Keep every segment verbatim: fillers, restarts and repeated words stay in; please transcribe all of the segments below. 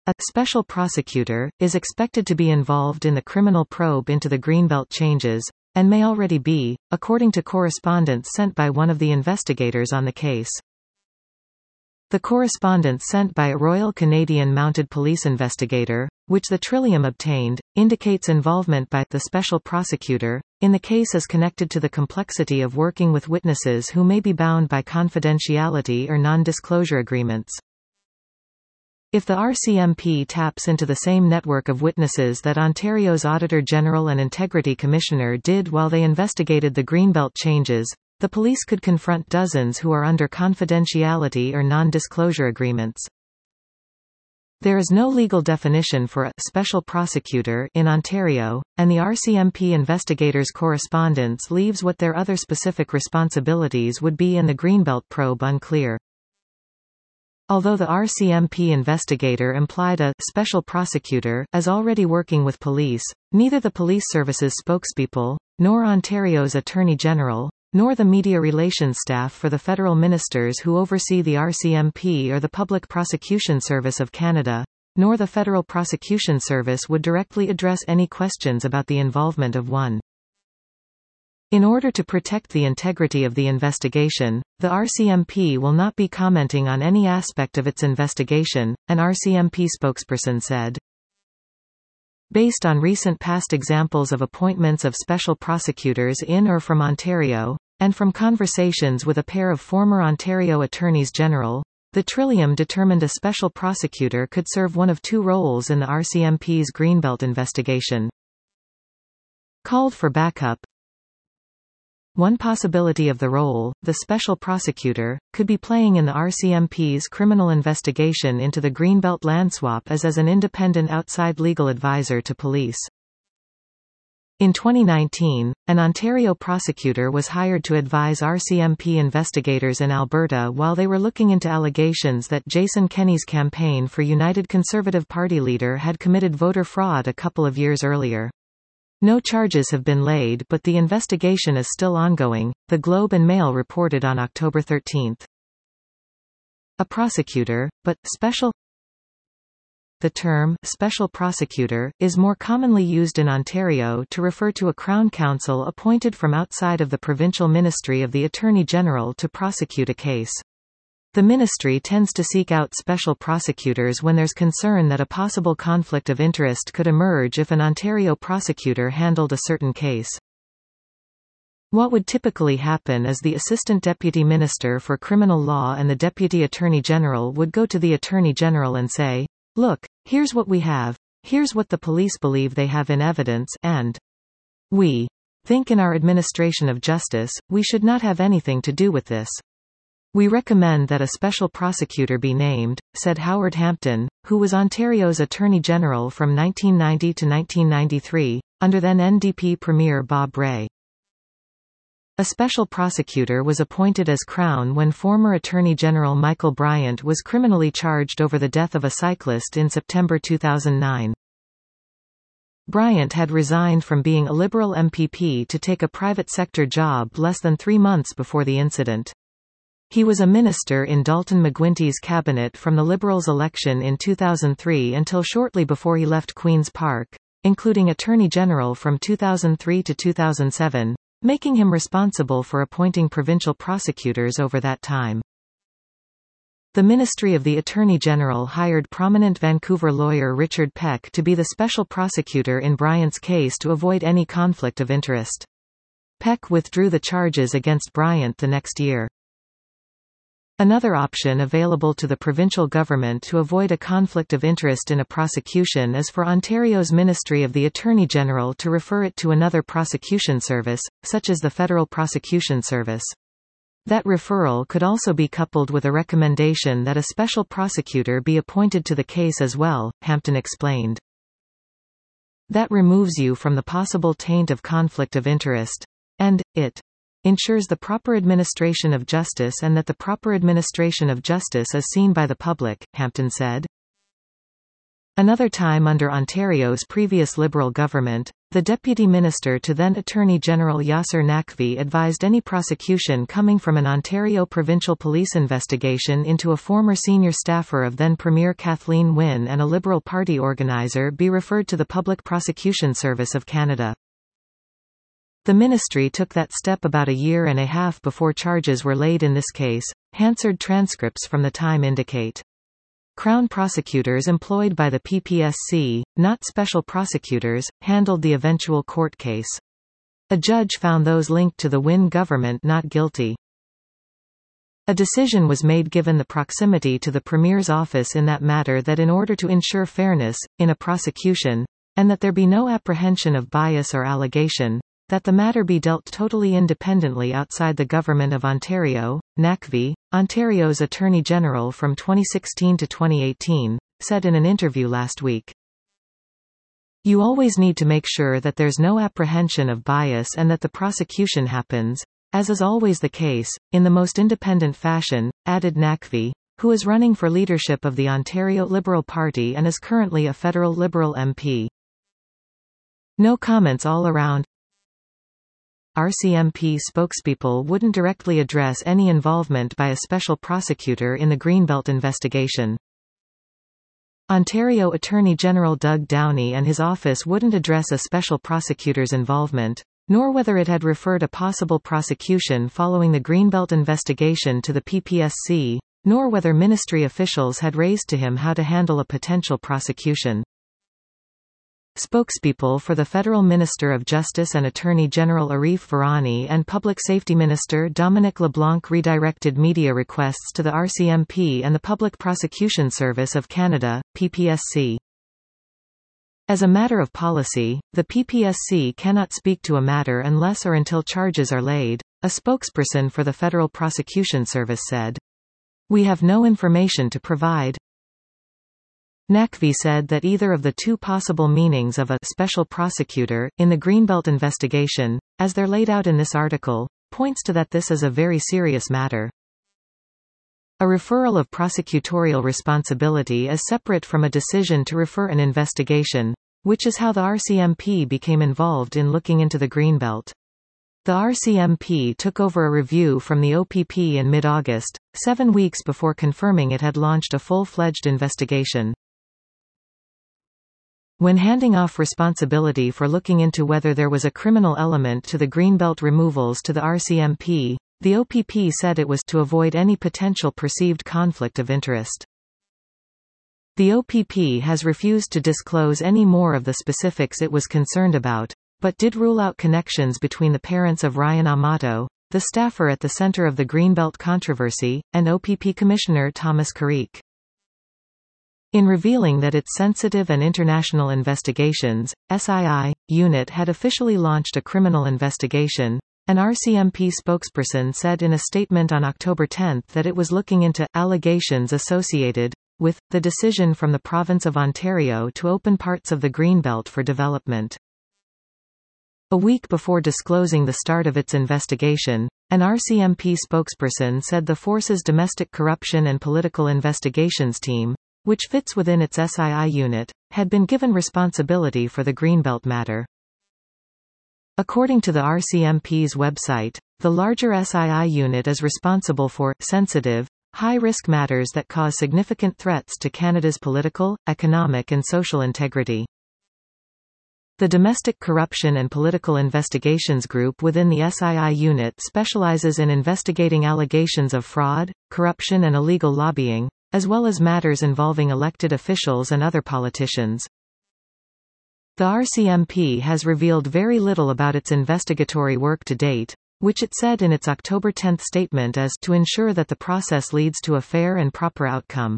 A special prosecutor is expected to be involved in the criminal probe into the Greenbelt changes, and may already be, according to correspondence sent by one of the investigators on the case. The correspondence sent by a Royal Canadian Mounted Police investigator, which the Trillium obtained, indicates involvement by the special prosecutor in the case as connected to the complexity of working with witnesses who may be bound by confidentiality or non-disclosure agreements. If the R C M P taps into the same network of witnesses that Ontario's Auditor General and Integrity Commissioner did while they investigated the Greenbelt changes, the police could confront dozens who are under confidentiality or non-disclosure agreements. There is no legal definition for a special prosecutor in Ontario, and the R C M P investigators' correspondence leaves what their other specific responsibilities would be in the Greenbelt probe unclear. Although the R C M P investigator implied a special prosecutor as already working with police, neither the Police Service's spokespeople, nor Ontario's Attorney General, nor the media relations staff for the federal ministers who oversee the R C M P or the Public Prosecution Service of Canada, nor the Federal Prosecution Service would directly address any questions about the involvement of one. In order to protect the integrity of the investigation, the R C M P will not be commenting on any aspect of its investigation, an R C M P spokesperson said. Based on recent past examples of appointments of special prosecutors in or from Ontario, and from conversations with a pair of former Ontario Attorneys General, the Trillium determined a special prosecutor could serve one of two roles in the R C M P's Greenbelt investigation. Called for backup. One possibility of the role, the special prosecutor, could be playing in the R C M P's criminal investigation into the Greenbelt land swap as as an independent outside legal advisor to police. In twenty nineteen, an Ontario prosecutor was hired to advise R C M P investigators in Alberta while they were looking into allegations that Jason Kenney's campaign for United Conservative Party leader had committed voter fraud a couple of years earlier. No charges have been laid, but the investigation is still ongoing, the Globe and Mail reported on October thirteenth. A prosecutor, but special. The term special prosecutor is more commonly used in Ontario to refer to a Crown Counsel appointed from outside of the provincial Ministry of the Attorney General to prosecute a case. The ministry tends to seek out special prosecutors when there's concern that a possible conflict of interest could emerge if an Ontario prosecutor handled a certain case. What would typically happen is the Assistant Deputy Minister for Criminal Law and the Deputy Attorney General would go to the Attorney General and say, "Look, here's what we have, here's what the police believe they have in evidence, and we think in our administration of justice, we should not have anything to do with this. We recommend that a special prosecutor be named," said Howard Hampton, who was Ontario's Attorney General from nineteen ninety to nineteen ninety-three, under then N D P Premier Bob Rae. A special prosecutor was appointed as Crown when former Attorney General Michael Bryant was criminally charged over the death of a cyclist in September two thousand nine. Bryant had resigned from being a Liberal M P P to take a private sector job less than three months before the incident. He was a minister in Dalton McGuinty's cabinet from the Liberals' election in two thousand three until shortly before he left Queen's Park, including Attorney General from two thousand three to two thousand seven, making him responsible for appointing provincial prosecutors over that time. The Ministry of the Attorney General hired prominent Vancouver lawyer Richard Peck to be the special prosecutor in Bryant's case to avoid any conflict of interest. Peck withdrew the charges against Bryant the next year. Another option available to the provincial government to avoid a conflict of interest in a prosecution is for Ontario's Ministry of the Attorney General to refer it to another prosecution service, such as the Federal Prosecution Service. That referral could also be coupled with a recommendation that a special prosecutor be appointed to the case as well, Hampton explained. That removes you from the possible taint of conflict of interest. And, it ensures the proper administration of justice and that the proper administration of justice is seen by the public, Hampton said. Another time under Ontario's previous Liberal government, the Deputy Minister to then Attorney General Yasser Naqvi advised any prosecution coming from an Ontario Provincial Police investigation into a former senior staffer of then Premier Kathleen Wynne and a Liberal Party organiser be referred to the Public Prosecution Service of Canada. The ministry took that step about a year and a half before charges were laid in this case, Hansard transcripts from the time indicate. Crown prosecutors employed by the P P S C, not special prosecutors, handled the eventual court case. A judge found those linked to the Wynne government not guilty. A decision was made given the proximity to the Premier's office in that matter that in order to ensure fairness, in a prosecution, and that there be no apprehension of bias or allegation, that the matter be dealt totally independently outside the Government of Ontario. Naqvi, Ontario's Attorney General from twenty sixteen to twenty eighteen, said in an interview last week. You always need to make sure that there's no apprehension of bias and that the prosecution happens, as is always the case, in the most independent fashion, added Naqvi, who is running for leadership of the Ontario Liberal Party and is currently a federal Liberal M P. No comments all around. R C M P spokespeople wouldn't directly address any involvement by a special prosecutor in the Greenbelt investigation. Ontario Attorney General Doug Downey and his office wouldn't address a special prosecutor's involvement, nor whether it had referred a possible prosecution following the Greenbelt investigation to the P P S C, nor whether ministry officials had raised to him how to handle a potential prosecution. Spokespeople for the Federal Minister of Justice and Attorney General Arif Virani and Public Safety Minister Dominic LeBlanc redirected media requests to the R C M P and the Public Prosecution Service of Canada, P P S C. As a matter of policy, the P P S C cannot speak to a matter unless or until charges are laid, a spokesperson for the Federal Prosecution Service said. We have no information to provide. Naqvi said that either of the two possible meanings of a special prosecutor in the Greenbelt investigation, as they're laid out in this article, points to that this is a very serious matter. A referral of prosecutorial responsibility is separate from a decision to refer an investigation, which is how the R C M P became involved in looking into the Greenbelt. The R C M P took over a review from the O P P in mid-August, seven weeks before confirming it had launched a full-fledged investigation. When handing off responsibility for looking into whether there was a criminal element to the Greenbelt removals to the R C M P, the O P P said it was to avoid any potential perceived conflict of interest. The O P P has refused to disclose any more of the specifics it was concerned about, but did rule out connections between the parents of Ryan Amato, the staffer at the center of the Greenbelt controversy, and O P P Commissioner Thomas Carrique. In revealing that its Sensitive and International Investigations, S I I, unit had officially launched a criminal investigation, an R C M P spokesperson said in a statement on October tenth that it was looking into allegations associated with the decision from the province of Ontario to open parts of the Greenbelt for development. A week before disclosing the start of its investigation, an R C M P spokesperson said the force's Domestic Corruption and Political Investigations team, which fits within its S I I unit, had been given responsibility for the Greenbelt matter. According to the R C M P's website, the larger S I I unit is responsible for sensitive, high-risk matters that cause significant threats to Canada's political, economic and social integrity. The Domestic Corruption and Political Investigations Group within the S I I unit specializes in investigating allegations of fraud, corruption and illegal lobbying, as well as matters involving elected officials and other politicians. The R C M P has revealed very little about its investigatory work to date, which it said in its October tenth statement as to ensure that the process leads to a fair and proper outcome.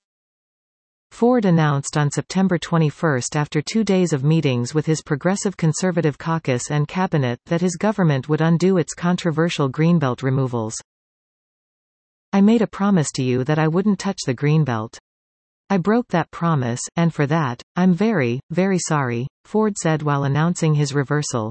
Ford announced on September twenty-first after two days of meetings with his Progressive Conservative caucus and cabinet that his government would undo its controversial Greenbelt removals. I made a promise to you that I wouldn't touch the Greenbelt. I broke that promise, and for that, I'm very, very sorry, Ford said while announcing his reversal.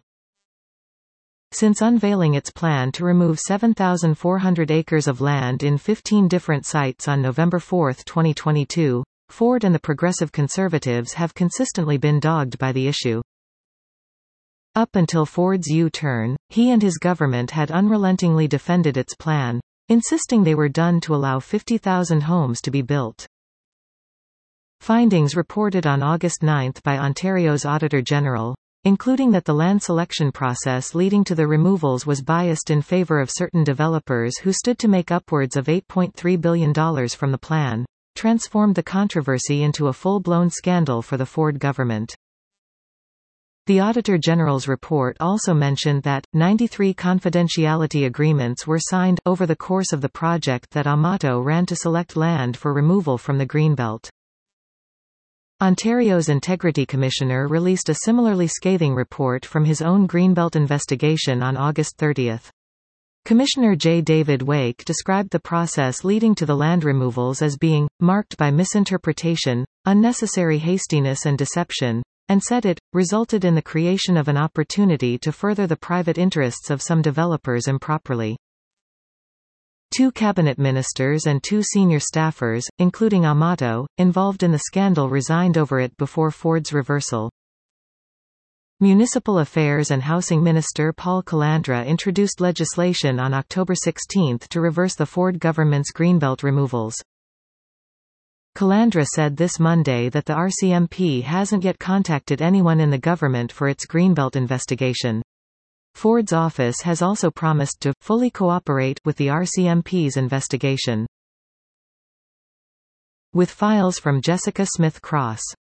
Since unveiling its plan to remove seven thousand four hundred acres of land in fifteen different sites on November fourth, twenty twenty-two, Ford and the Progressive Conservatives have consistently been dogged by the issue. Up until Ford's U-turn, he and his government had unrelentingly defended its plan, insisting they were done to allow fifty thousand homes to be built. Findings reported on August ninth by Ontario's Auditor General, including that the land selection process leading to the removals was biased in favour of certain developers who stood to make upwards of eight point three billion dollars from the plan, transformed the controversy into a full-blown scandal for the Ford government. The Auditor General's report also mentioned that, ninety-three confidentiality agreements were signed over the course of the project that Amato ran to select land for removal from the Greenbelt. Ontario's Integrity Commissioner released a similarly scathing report from his own Greenbelt investigation on August thirtieth. Commissioner J. David Wake described the process leading to the land removals as being marked by misinterpretation, unnecessary hastiness and deception, and said it resulted in the creation of an opportunity to further the private interests of some developers improperly. Two cabinet ministers and two senior staffers, including Amato, involved in the scandal resigned over it before Ford's reversal. Municipal Affairs and Housing Minister Paul Calandra introduced legislation on October sixteenth to reverse the Ford government's Greenbelt removals. Calandra said this Monday that the R C M P hasn't yet contacted anyone in the government for its Greenbelt investigation. Ford's office has also promised to fully cooperate with the R C M P's investigation. With files from Jessica Smith Cross.